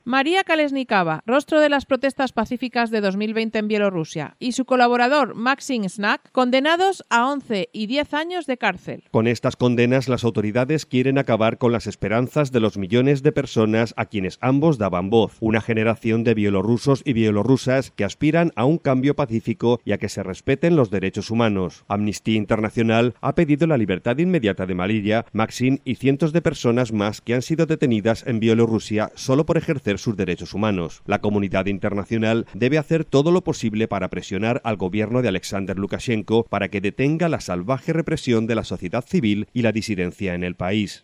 María Kalesnikava, rostro de las protestas pacíficas de 2020 en Bielorrusia, y su colaborador Maksim Snak, condenados a 11 y 10 años de cárcel. Con estas condenas, las autoridades quieren acabar con las esperanzas de los millones de personas a quienes ambos daban voz. Una generación de bielorrusos y bielorrusas que aspiran a un cambio pacífico y a que se respeten los derechos humanos. Amnistía Internacional ha pedido la libertad inmediata de María, Maksim y cientos de personas más que han sido detenidas en Bielorrusia solo por ejercer sus derechos humanos. La comunidad internacional debe hacer todo lo posible para presionar al gobierno de Alexander Lukashenko para que detenga la salvaje represión de la sociedad civil y la disidencia en el país.